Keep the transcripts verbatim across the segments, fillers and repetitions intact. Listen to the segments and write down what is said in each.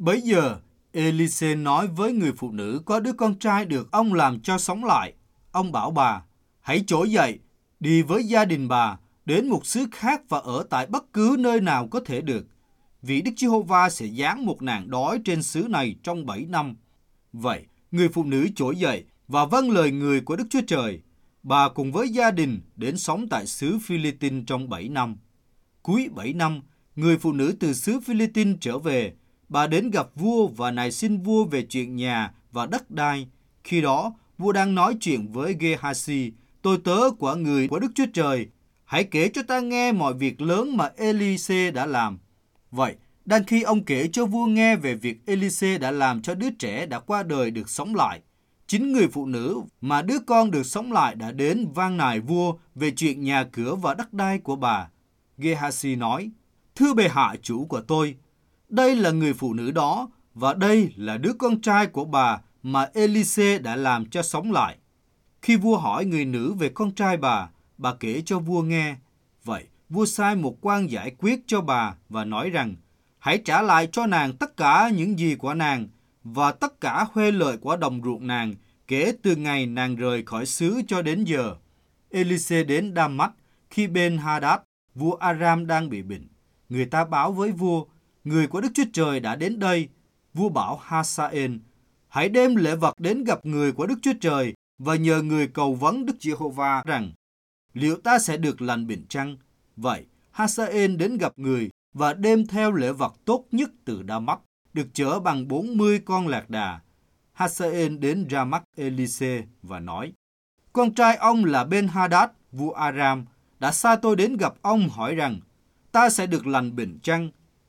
Bấy giờ, Elise nói với người phụ nữ có đứa con trai được ông làm cho sống lại. Ông bảo bà, hãy trỗi dậy, đi với gia đình bà, đến một xứ khác và ở tại bất cứ nơi nào có thể được. Vì Đức Giê-hô-va sẽ giáng một nạn đói trên xứ này trong bảy năm. Vậy, người phụ nữ trỗi dậy và vâng lời người của Đức Chúa Trời. Bà cùng với gia đình đến sống tại xứ Phi-li-tin trong bảy năm. Cuối bảy năm, người phụ nữ từ xứ Phi-li-tin trở về. Bà đến gặp vua và nài xin vua về chuyện nhà và đất đai. Khi đó, vua đang nói chuyện với Gê-ha-si, tôi tớ của người của Đức Chúa Trời. Hãy kể cho ta nghe mọi việc lớn mà Elise đã làm. Vậy, đang khi ông kể cho vua nghe về việc Elise đã làm cho đứa trẻ đã qua đời được sống lại, chính người phụ nữ mà đứa con được sống lại đã đến van nài vua về chuyện nhà cửa và đất đai của bà. Gê-ha-si nói, thưa bệ hạ chủ của tôi, đây là người phụ nữ đó và đây là đứa con trai của bà mà Elise đã làm cho sống lại. Khi vua hỏi người nữ về con trai bà, bà kể cho vua nghe. Vậy, vua sai một quan giải quyết cho bà và nói rằng, hãy trả lại cho nàng tất cả những gì của nàng và tất cả huê lợi của đồng ruộng nàng kể từ ngày nàng rời khỏi xứ cho đến giờ. Elise đến Đa-mách khi Ben-hadad, vua Aram đang bị bệnh. Người ta báo với vua, người của Đức Chúa Trời đã đến đây. Vua bảo Ha-sa-ên, hãy đem lễ vật đến gặp người của Đức Chúa Trời và nhờ người cầu vấn Đức Giê-hô-va rằng, liệu ta sẽ được lành bệnh chăng? Vậy, Ha-sa-ên đến gặp người và đem theo lễ vật tốt nhất từ Đa-mách, được chở bằng bốn mươi con lạc đà. Ha-sa-ên đến ra mắt Elise và nói, con trai ông là Ben-hadad, vua Aram, đã sai tôi đến gặp ông hỏi rằng, ta sẽ được lành bệnh chăng?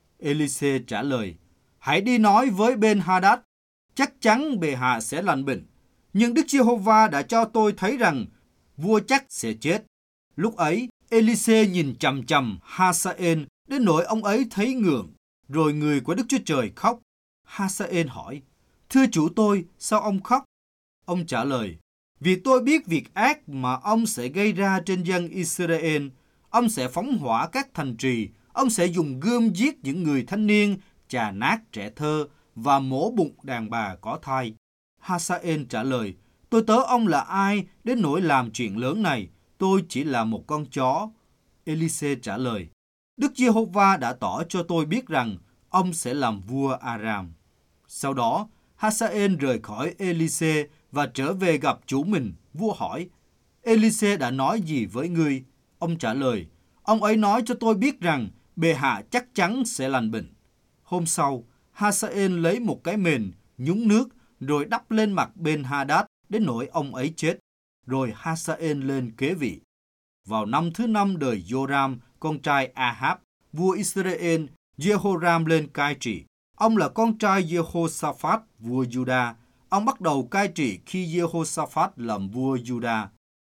Elise trả lời, hãy đi nói với Ben-hadad, chắc chắn bệ hạ sẽ lành bệnh. Nhưng Đức Giê-hô-va đã cho tôi thấy rằng vua chắc sẽ chết. Lúc ấy, Elise nhìn chằm chằm Ha-sa-ên đến nỗi ông ấy thấy ngượng, rồi người của Đức Chúa Trời khóc. Ha-sa-ên hỏi, thưa chủ tôi, sao ông khóc? Ông trả lời, vì tôi biết việc ác mà ông sẽ gây ra trên dân Israel. Ông sẽ phóng hỏa các thành trì, ông sẽ dùng gươm giết những người thanh niên, chà nát trẻ thơ và mổ bụng đàn bà có thai. Ha-sa-ên trả lời, tôi tớ ông là ai đến nỗi làm chuyện lớn này? Tôi chỉ là một con chó. Elise trả lời, Đức Giê-hô-va đã tỏ cho tôi biết rằng ông sẽ làm vua Aram. Sau đó, Ha-sa-ên rời khỏi Elise và trở về gặp chủ mình. Vua hỏi, Elise đã nói gì với ngươi? Ông trả lời, ông ấy nói cho tôi biết rằng bệ hạ chắc chắn sẽ lành bệnh. Hôm sau, Ha-sa-ên lấy một cái mền, nhúng nước, rồi đắp lên mặt Ben-hadad đến nỗi ông ấy chết. Rồi Ha-sa-ên lên kế vị. Vào năm thứ năm đời Joram, con trai Ahab, vua Israel, Jehoram lên cai trị. Ông là con trai Jehoshaphat, vua Juda. Ông bắt đầu cai trị khi Jehoshaphat làm vua Juda.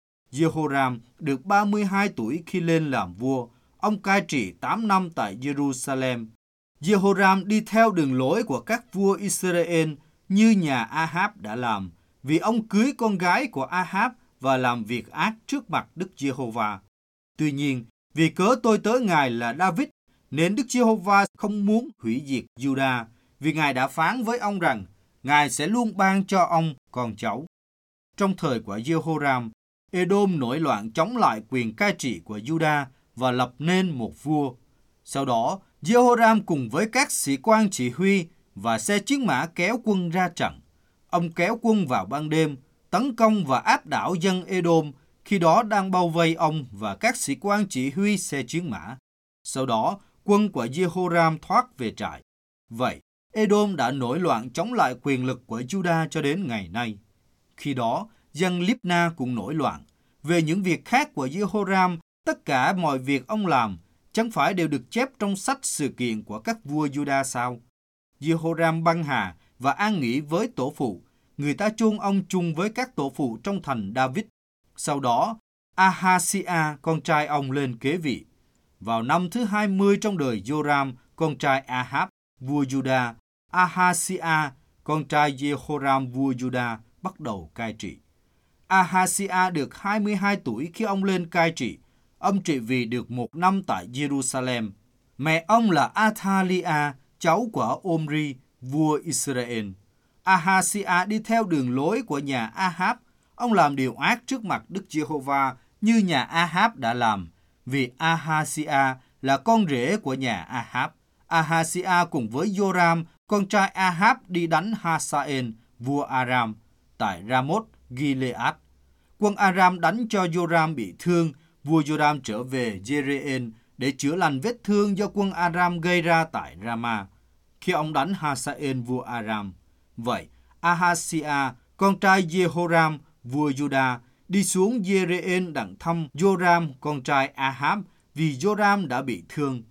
Jehoram được ba mươi hai tuổi khi lên làm vua. Ông cai trị tám năm tại Jerusalem. Jehoram đi theo đường lối của các vua Israel như nhà Ahab đã làm, vì ông cưới con gái của Ahab và làm việc ác trước mặt Đức Giê-hô-va. Tuy nhiên, vì cớ tôi tớ Ngài là David, nên Đức Giê-hô-va không muốn hủy diệt Juda, vì Ngài đã phán với ông rằng Ngài sẽ luôn ban cho ông con cháu. Trong thời của Jehoram, Edom nổi loạn chống lại quyền cai trị của Juda và lập nên một vua. Sau đó, Jehoram cùng với các sĩ quan chỉ huy và xe chiến mã kéo quân ra trận. Ông kéo quân vào ban đêm, tấn công và áp đảo dân Edom, khi đó đang bao vây ông và các sĩ quan chỉ huy xe chiến mã. Sau đó, quân của Jehoram thoát về trại. Vậy, Edom đã nổi loạn chống lại quyền lực của Juda cho đến ngày nay. Khi đó, dân Libna cũng nổi loạn. Về những việc khác của Jehoram, tất cả mọi việc ông làm, chẳng phải đều được chép trong sách sự kiện của các vua Juda sao? Jehoram băng hà và an nghỉ với tổ phụ. Người ta chôn ông chung với các tổ phụ trong thành David. Sau đó, Ahaziah, con trai ông lên kế vị. Vào năm thứ hai mươi trong đời Joram, con trai Ahab, vua Juda, Ahaziah, con trai Jehoram vua Juda, bắt đầu cai trị. Ahaziah được hai mươi hai tuổi khi ông lên cai trị. Ông trị vì được một năm tại Jerusalem. Mẹ ông là Athaliah, cháu của Omri, vua Israel. Ahazia đi theo đường lối của nhà Ahab. Ông làm điều ác trước mặt Đức Giê-hô-va như nhà Ahab đã làm, vì Ahazia là con rể của nhà Ahab. Ahazia cùng với Joram, con trai Ahab đi đánh Hazael, vua Aram, tại Ramoth Gilead. Quân Aram đánh cho Joram bị thương. Vua Joram trở về Jezreel để chữa lành vết thương do quân Aram gây ra tại Rama, khi ông đánh Hazael vua Aram. Vậy, Ahazia, con trai Jehoram, vua Juda, đi xuống Jezreel đặng thăm Joram, con trai Ahab, vì Joram đã bị thương.